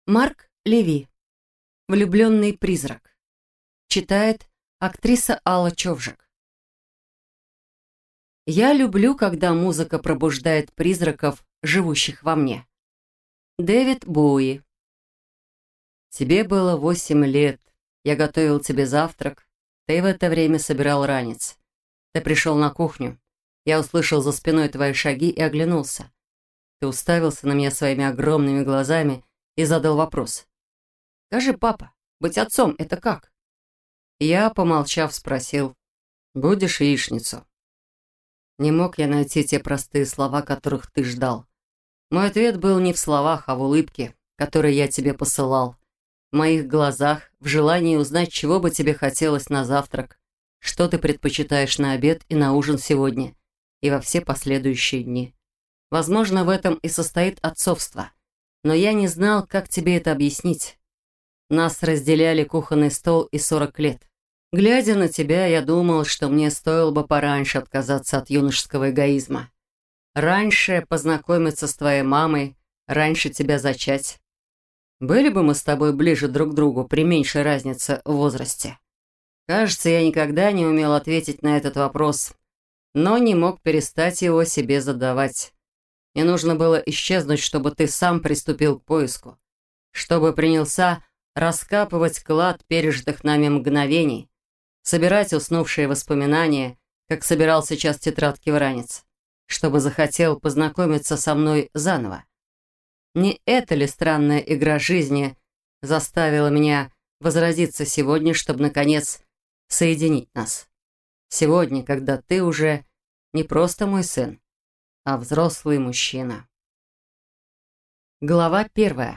Марк Леви. «Влюбленный призрак». Читает актриса Алла Човжик. Я люблю, когда музыка пробуждает призраков, живущих во мне. Дэвид Боуи. Тебе было 8 лет. Я готовил тебе завтрак. Ты в это время собирал ранец. Ты пришел на кухню. Я услышал за спиной твои шаги и оглянулся. Ты уставился на меня своими огромными глазами и задал вопрос. «Скажи, папа, быть отцом — это как?» Я, помолчав, спросил. «Будешь яичницу?» Не мог я найти те простые слова, которых ты ждал. Мой ответ был не в словах, а в улыбке, которую я тебе посылал. В моих глазах, в желании узнать, чего бы тебе хотелось на завтрак, что ты предпочитаешь на обед и на ужин сегодня, и во все последующие дни. Возможно, в этом и состоит отцовство. Но я не знал, как тебе это объяснить. Нас разделяли кухонный стол и 40 лет. Глядя на тебя, я думал, что мне стоило бы пораньше отказаться от юношеского эгоизма. Раньше познакомиться с твоей мамой, раньше тебя зачать. Были бы мы с тобой ближе друг к другу при меньшей разнице в возрасте? Кажется, я никогда не умел ответить на этот вопрос, но не мог перестать его себе задавать. Мне нужно было исчезнуть, чтобы ты сам приступил к поиску, чтобы принялся раскапывать клад пережитых нами мгновений, собирать уснувшие воспоминания, как собирал сейчас тетрадки в ранец, чтобы захотел познакомиться со мной заново. Не эта ли странная игра жизни заставила меня возродиться сегодня, чтобы, наконец, соединить нас? Сегодня, когда ты уже не просто мой сын, а взрослый мужчина. Глава 1.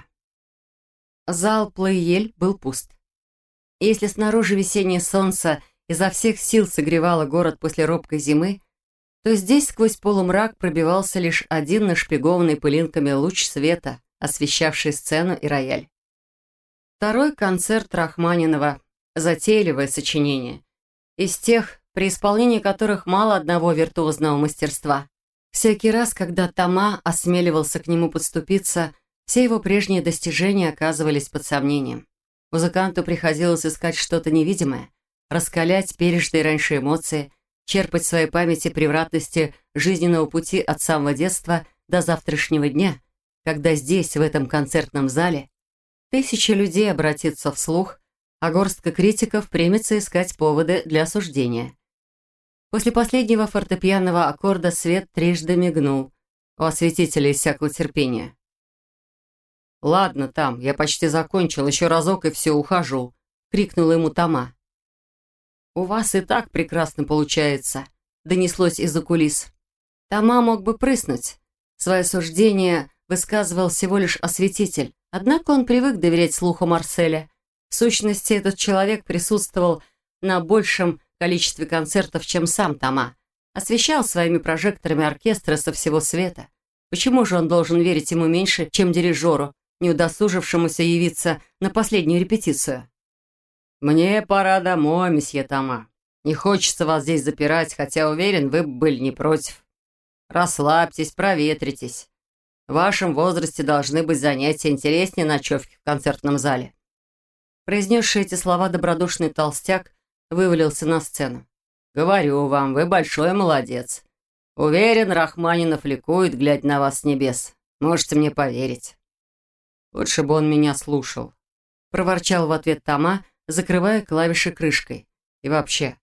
Зал Плейель был пуст. Если снаружи весеннее солнце изо всех сил согревало город после робкой зимы, то здесь сквозь полумрак пробивался лишь один нашпигованный пылинками луч света, освещавший сцену и рояль. Второй концерт Рахманинова, затейливое сочинение, из тех, при исполнении которых мало одного виртуозного мастерства. Всякий раз, когда Тома осмеливался к нему подступиться, все его прежние достижения оказывались под сомнением. Музыканту приходилось искать что-то невидимое, раскалять пережитые раньше эмоции, черпать в своей памяти превратности жизненного пути от самого детства до завтрашнего дня, когда здесь, в этом концертном зале, тысячи людей обратятся вслух, а горстка критиков примется искать поводы для осуждения. После последнего фортепианного аккорда свет трижды мигнул. У осветителя иссякло терпение. «Ладно, там, я почти закончил, еще разок и все, ухожу», — крикнула ему Тома. «У вас и так прекрасно получается», — донеслось из-за кулис. Тома мог бы прыснуть. Свое суждение высказывал всего лишь осветитель, однако он привык доверять слуху Марселя. В сущности, этот человек присутствовал на большем количестве концертов, чем сам Тома, освещал своими прожекторами оркестры со всего света. Почему же он должен верить ему меньше, чем дирижеру, не удосужившемуся явиться на последнюю репетицию? «Мне пора домой, месье Тома. Не хочется вас здесь запирать, хотя, уверен, вы были не против. Расслабьтесь, проветритесь. В вашем возрасте должны быть занятия интереснее ночевки в концертном зале». Произнесший эти слова добродушный толстяк вывалился на сцену. «Говорю вам, вы большой молодец. Уверен, Рахманинов ликует, глядя на вас с небес. Можете мне поверить». «Лучше бы он меня слушал», — проворчал в ответ Тома, закрывая клавиши крышкой. «И вообще,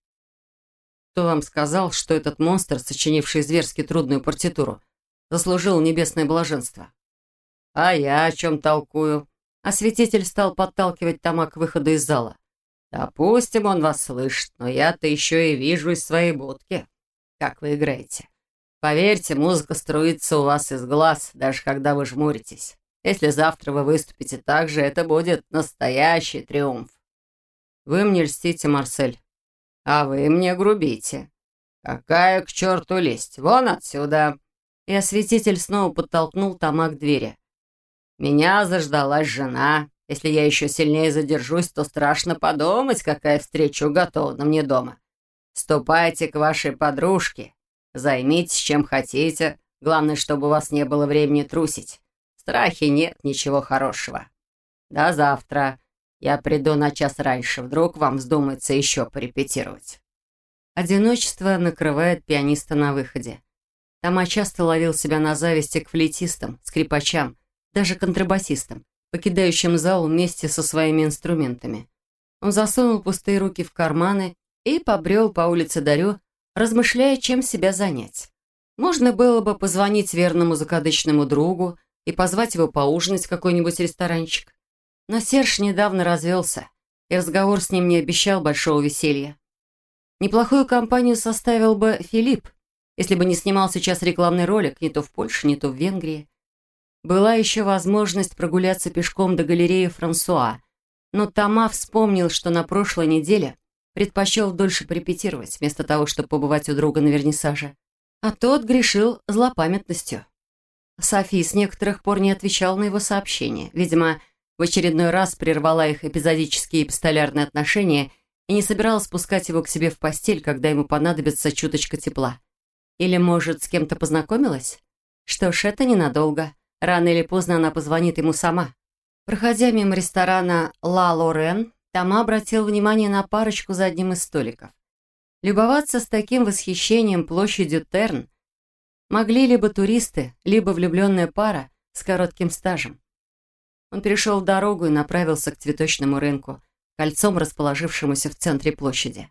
кто вам сказал, что этот монстр, сочинивший зверски трудную партитуру, заслужил небесное блаженство?» «А я о чем толкую?» Осветитель стал подталкивать Тома к выходу из зала. «Допустим, он вас слышит, но я-то еще и вижу из своей будки, как вы играете. Поверьте, музыка струится у вас из глаз, даже когда вы жмуритесь. Если завтра вы выступите так же, это будет настоящий триумф». «Вы мне льстите, Марсель». «А вы мне грубите. Какая к черту лесть? Вон отсюда!» И осветитель снова подтолкнул Тома к двери. «Меня заждалась жена. Если я еще сильнее задержусь, то страшно подумать, какая встреча уготована мне дома. Ступайте к вашей подружке. Займитесь чем хотите. Главное, чтобы у вас не было времени трусить. В страхе нет ничего хорошего». До завтра. Я приду на час раньше. Вдруг вам вздумается еще порепетировать». Одиночество накрывает пианиста на выходе. Тома часто ловил себя на зависти к флейтистам, скрипачам, даже контрабасистам, покидающим зал вместе со своими инструментами. Он засунул пустые руки в карманы и побрел по улице Дарю, размышляя, чем себя занять. Можно было бы позвонить верному закадычному другу и позвать его поужинать в какой-нибудь ресторанчик. Но Серж недавно развелся, и разговор с ним не обещал большого веселья. Неплохую компанию составил бы Филипп, если бы не снимал сейчас рекламный ролик не то в Польше, не то в Венгрии. Была еще возможность прогуляться пешком до галереи Франсуа, но Тома вспомнил, что на прошлой неделе предпочел дольше порепетировать, вместо того, чтобы побывать у друга на вернисаже. А тот грешил злопамятностью. Софи с некоторых пор не отвечал на его сообщения. Видимо, в очередной раз прервала их эпизодические эпистолярные отношения и не собиралась спускать его к себе в постель, когда ему понадобится чуточка тепла. Или, может, с кем-то познакомилась? Что ж, это ненадолго. Рано или поздно она позвонит ему сама. Проходя мимо ресторана «Ла Лорен», Тома обратил внимание на парочку за одним из столиков. Любоваться с таким восхищением площадью Терн могли либо туристы, либо влюбленная пара с коротким стажем. Он перешел дорогу и направился к цветочному рынку, кольцом расположившемуся в центре площади.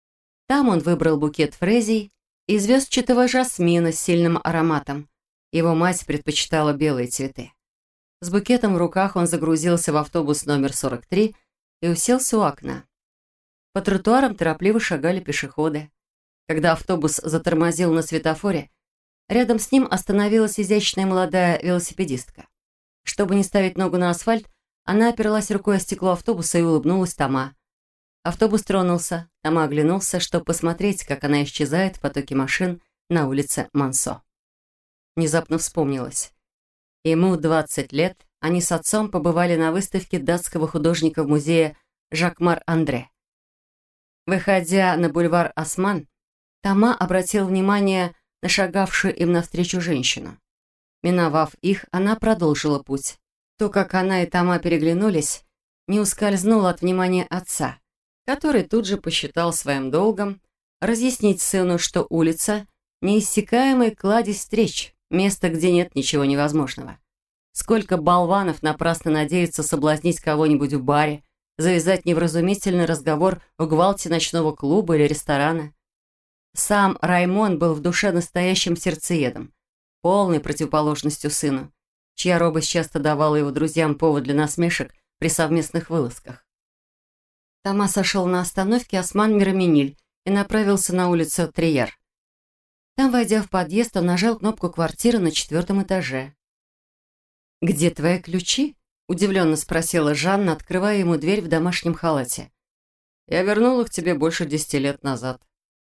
Там он выбрал букет фрезий и звездчатого жасмина с сильным ароматом. Его мать предпочитала белые цветы. С букетом в руках он загрузился в автобус номер 43 и уселся у окна. По тротуарам торопливо шагали пешеходы. Когда автобус затормозил на светофоре, рядом с ним остановилась изящная молодая велосипедистка. Чтобы не ставить ногу на асфальт, она оперлась рукой о стекло автобуса и улыбнулась Тома. Автобус тронулся. Тома оглянулся, чтобы посмотреть, как она исчезает в потоке машин на улице Мансо. Внезапно вспомнилось. Ему 20 лет, они с отцом побывали на выставке датского художника в музее Жакмар Андре. Выходя на бульвар Осман, Тома обратил внимание на шагавшую им навстречу женщину. Миновав их, она продолжила путь. То, как она и Тома переглянулись, не ускользнуло от внимания отца, который тут же посчитал своим долгом разъяснить сыну, что улица — неиссякаемый кладезь встреч, место, где нет ничего невозможного. Сколько болванов напрасно надеются соблазнить кого-нибудь в баре, завязать невразумительный разговор в гвалте ночного клуба или ресторана. Сам Раймон был в душе настоящим сердцеедом, полной противоположностью сыну, чья робость часто давала его друзьям повод для насмешек при совместных вылазках. Тома сошел на остановке Осман Мираминиль и направился на улицу Трияр. Там, войдя в подъезд, он нажал кнопку квартиры на 4-м этаже. «Где твои ключи?» – удивленно спросила Жанна, открывая ему дверь в домашнем халате. «Я вернул их тебе больше 10 лет назад».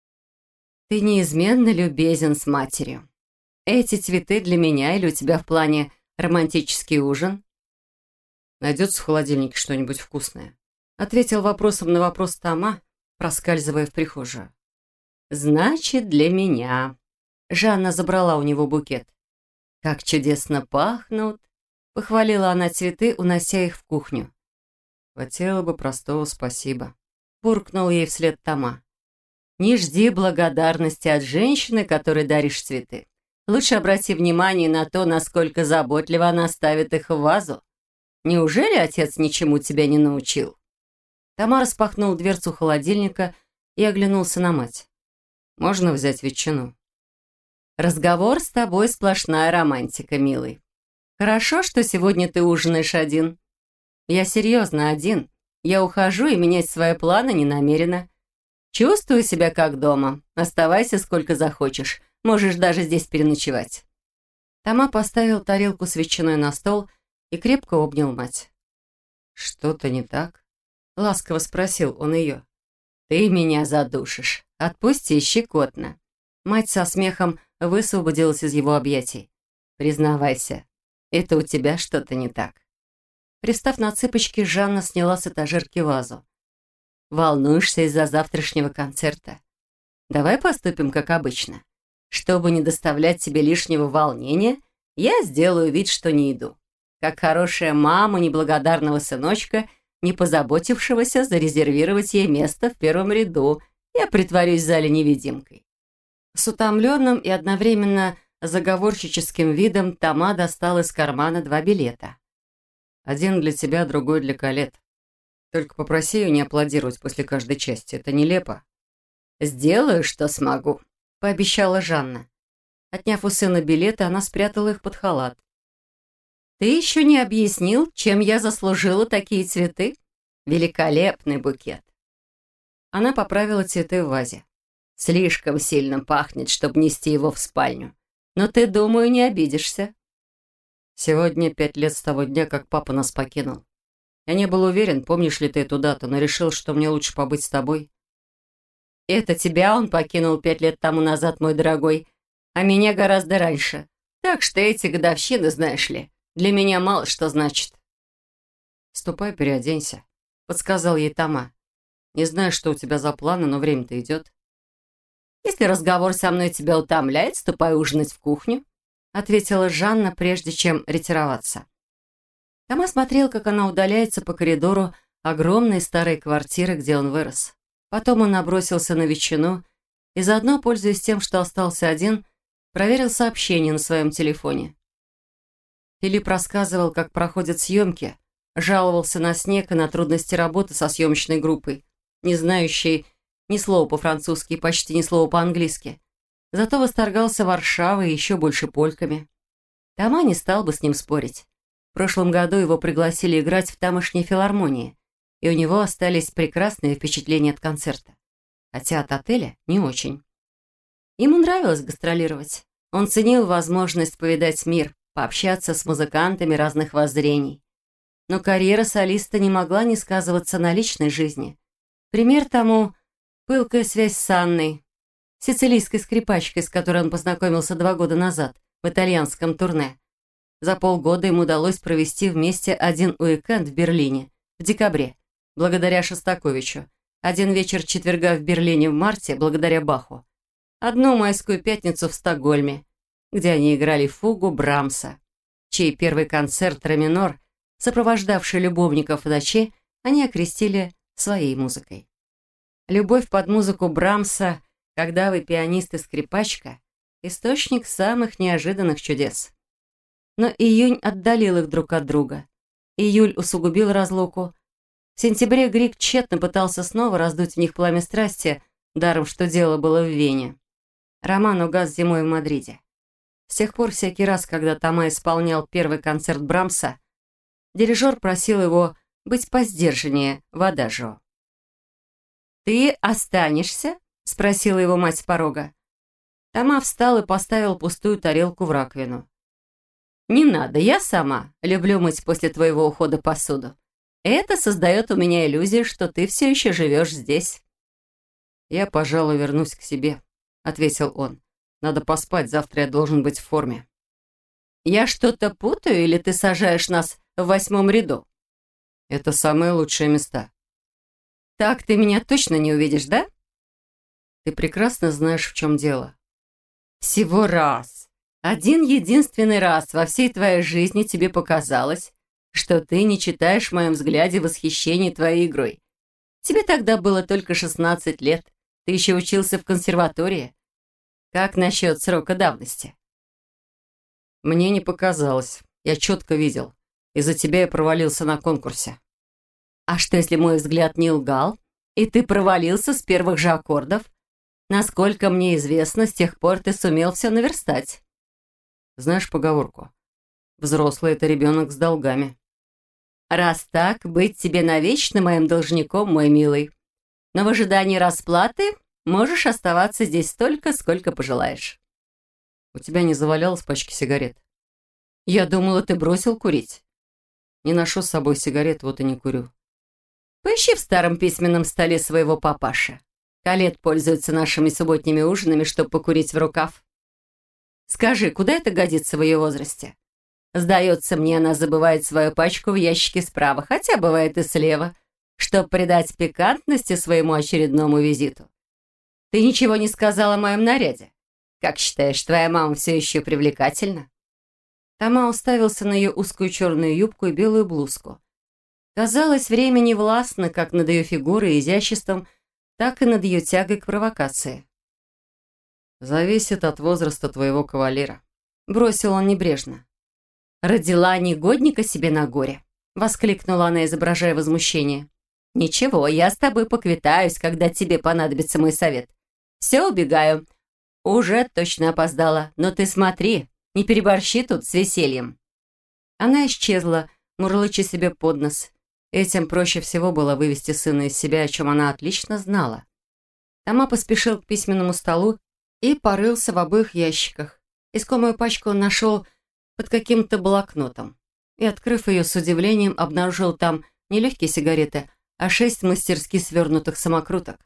«Ты неизменно любезен с матерью. Эти цветы для меня или у тебя в плане романтический ужин?» «Найдется в холодильнике что-нибудь вкусное?» Ответил вопросом на вопрос Тома, проскальзывая в прихожую. «Значит, для меня». Жанна забрала у него букет. «Как чудесно пахнут!» Похвалила она цветы, унося их в кухню. «Хотела бы простого спасибо», буркнул ей вслед Тома. «Не жди благодарности от женщины, которой даришь цветы. Лучше обрати внимание на то, насколько заботливо она ставит их в вазу. Неужели отец ничему тебя не научил?» Тома распахнул дверцу холодильника и оглянулся на мать. «Можно взять ветчину?» «Разговор с тобой сплошная романтика, милый. Хорошо, что сегодня ты ужинаешь один. Я серьезно один. Я ухожу и менять свои планы не намерена. Чувствую себя как дома. Оставайся сколько захочешь. Можешь даже здесь переночевать». Тома поставил тарелку с ветчиной на стол и крепко обнял мать. «Что-то не так?» — ласково спросил он ее. «Ты меня задушишь. Отпусти щекотно». Мать со смехом высвободилась из его объятий. «Признавайся, это у тебя что-то не так». Пристав на цыпочки, Жанна сняла с этажерки вазу. «Волнуешься из-за завтрашнего концерта? Давай поступим как обычно. Чтобы не доставлять тебе лишнего волнения, я сделаю вид, что не иду. как хорошая мама неблагодарного сыночка, не позаботившегося зарезервировать ей место в первом ряду. Я притворюсь в зале невидимкой». С утомленным и одновременно заговорщическим видом Тома достал из кармана 2 билета. «Один для тебя, другой для Колет. Только попроси ее не аплодировать после каждой части. Это нелепо». «Сделаю, что смогу», — пообещала Жанна. Отняв у сына билеты, она спрятала их под халат. «Ты еще не объяснил, чем я заслужила такие цветы? Великолепный букет». Она поправила цветы в вазе. «Слишком сильно пахнет, чтобы нести его в спальню. Но ты, думаю, не обидишься». «Сегодня 5 лет с того дня, как папа нас покинул. Я не был уверен, помнишь ли ты эту дату, но решил, что мне лучше побыть с тобой». «Это тебя он покинул 5 лет тому назад, мой дорогой, а меня гораздо раньше. Так что эти годовщины, знаешь ли, для меня мало что значит». «Ступай, переоденься», — подсказал ей Тома. «Не знаю, что у тебя за планы, но время-то идет». «Если разговор со мной тебя утомляет, ступай ужинать в кухню», — ответила Жанна, прежде чем ретироваться. Тома смотрел, как она удаляется по коридору огромной старой квартиры, где он вырос. Потом он набросился на ветчину и, заодно, пользуясь тем, что остался один, проверил сообщения на своем телефоне. Филипп рассказывал, как проходят съемки, жаловался на снег и на трудности работы со съемочной группой, не знающей ни слова по-французски и почти ни слова по-английски. Зато восторгался Варшавой и еще больше польками. Тома не стал бы с ним спорить. В прошлом году его пригласили играть в тамошней филармонии, и у него остались прекрасные впечатления от концерта. Хотя от отеля не очень. Ему нравилось гастролировать. Он ценил возможность повидать мир, пообщаться с музыкантами разных воззрений. Но карьера солиста не могла не сказываться на личной жизни. Пример тому — пылкая связь с Анной, сицилийской скрипачкой, с которой он познакомился 2 года назад в итальянском турне. За полгода им удалось провести вместе один уикенд в Берлине в декабре, благодаря Шостаковичу, один вечер четверга в Берлине в марте, благодаря Баху, одну майскую пятницу в Стокгольме, где они играли фугу Брамса, чей первый концерт «Ре минор», сопровождавший любовников в ночи, они окрестили своей музыкой. Любовь под музыку Брамса, когда вы пианист и скрипачка, источник самых неожиданных чудес. Но июнь отдалил их друг от друга. Июль усугубил разлуку. В сентябре Григ тщетно пытался снова раздуть в них пламя страсти, даром, что дело было в Вене. Роман угас зимой в Мадриде. С тех пор всякий раз, когда Тома исполнял первый концерт Брамса, дирижер просил его быть посдержаннее в адажио. «Ты останешься?» — спросила его мать с порога. Тома встал и поставил пустую тарелку в раковину. «Не надо, я сама люблю мыть после твоего ухода посуду. Это создает у меня иллюзию, что ты все еще живешь здесь». «Я, пожалуй, вернусь к себе», — ответил он. «Надо поспать, завтра я должен быть в форме». «Я что-то путаю, или ты сажаешь нас в 8-м ряду?» «Это самые лучшие места». «Так ты меня точно не увидишь, да?» «Ты прекрасно знаешь, в чем дело». «Всего раз. Один единственный раз во всей твоей жизни тебе показалось, что ты не читаешь в моем взгляде восхищение твоей игрой. Тебе тогда было только 16 лет. Ты еще учился в консерватории. Как насчет срока давности?» «Мне не показалось. Я четко видел. Из-за тебя я провалился на конкурсе». «А что, если мой взгляд не лгал, и ты провалился с первых же аккордов? Насколько мне известно, с тех пор ты сумел все наверстать». «Знаешь поговорку? Взрослый — это ребенок с долгами». «Раз так, быть тебе навечно моим должником, мой милый. Но в ожидании расплаты можешь оставаться здесь столько, сколько пожелаешь». «У тебя не завалялось пачки сигарет?» «Я думала, ты бросил курить». «Не ношу с собой сигарет, вот и не курю». «Поищи в старом письменном столе своего папаши. Колет пользуется нашими субботними ужинами, чтобы покурить в рукав. Скажи, куда это годится в ее возрасте? Сдается мне, она забывает свою пачку в ящике справа, хотя бывает и слева, чтобы придать пикантности своему очередному визиту. Ты ничего не сказала о моем наряде. Как считаешь, твоя мама все еще привлекательна?» Тома уставился на ее узкую черную юбку и белую блузку. Казалось, время не властно как над ее фигурой и изяществом, так и над ее тягой к провокации. «Зависит от возраста твоего кавалера», — бросил он небрежно. «Родила негодника себе на горе», — воскликнула она, изображая возмущение. «Ничего, я с тобой поквитаюсь, когда тебе понадобится мой совет. Все, убегаю. Уже точно опоздала, но ты смотри, не переборщи тут с весельем». Она исчезла, мурлыча себе под нос. Этим проще всего было вывести сына из себя, о чем она отлично знала. Тома поспешил к письменному столу и порылся в обоих ящиках. Искомую пачку он нашел под каким-то блокнотом и, открыв ее с удивлением, обнаружил там не легкие сигареты, а 6 мастерски свернутых самокруток.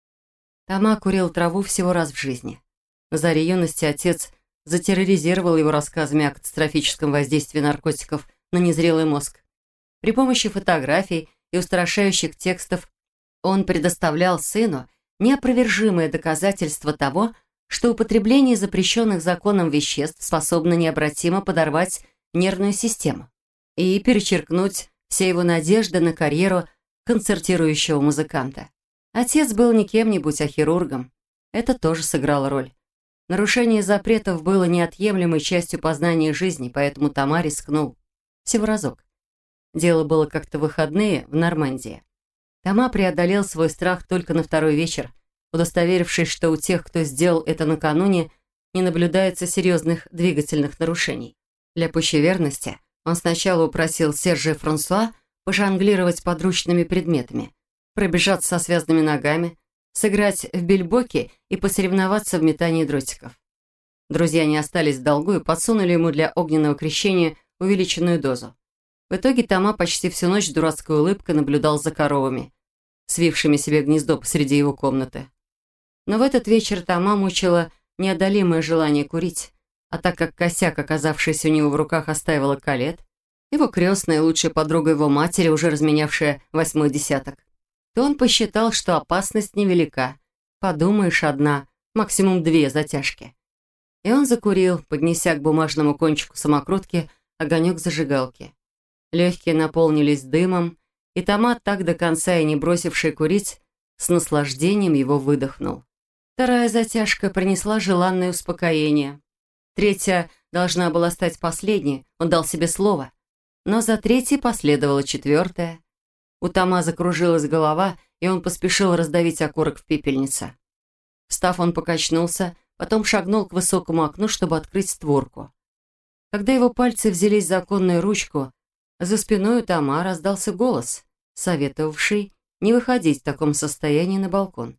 Тома курил траву всего раз в жизни. На заре юности отец затерроризировал его рассказами о катастрофическом воздействии наркотиков на незрелый мозг. При помощи фотографий и устрашающих текстов он предоставлял сыну неопровержимое доказательство того, что употребление запрещенных законом веществ способно необратимо подорвать нервную систему и перечеркнуть все его надежды на карьеру концертирующего музыканта. Отец был не кем-нибудь, а хирургом. Это тоже сыграло роль. Нарушение запретов было неотъемлемой частью познания жизни, поэтому Тома рискнул. Всего разок. Дело было как-то в выходные в Нормандии. Тома преодолел свой страх только на второй вечер, удостоверившись, что у тех, кто сделал это накануне, не наблюдается серьезных двигательных нарушений. Для пущей верности он сначала упросил Сержа и Франсуа пожонглировать подручными предметами, пробежаться со связанными ногами, сыграть в бильбоки и посоревноваться в метании дротиков. Друзья не остались в долгу и подсунули ему для огненного крещения увеличенную дозу. В итоге Тома почти всю ночь с дурацкой улыбкой наблюдал за коровами, свившими себе гнездо посреди его комнаты. Но в этот вечер Тома мучило неодолимое желание курить, а так как косяк, оказавшийся у него в руках, оставила Колет, его крестная и лучшая подруга его матери, уже разменявшая 8-й десяток, то он посчитал, что опасность невелика. Подумаешь, 1, максимум 2 затяжки. И он закурил, поднеся к бумажному кончику самокрутки огонек зажигалки. Легкие наполнились дымом, и Тома, так до конца и не бросивший курить, с наслаждением его выдохнул. Вторая затяжка принесла желанное успокоение. Третья должна была стать последней, он дал себе слово. Но за третьей последовала 4. У Тома закружилась голова, и он поспешил раздавить окурок в пепельнице. Встав, он покачнулся, потом шагнул к высокому окну, чтобы открыть створку. Когда его пальцы взялись за оконную ручку, за спиной у Тома раздался голос, советовавший не выходить в таком состоянии на балкон.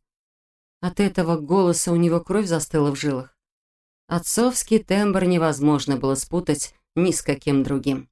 От этого голоса у него кровь застыла в жилах. Отцовский тембр невозможно было спутать ни с каким другим.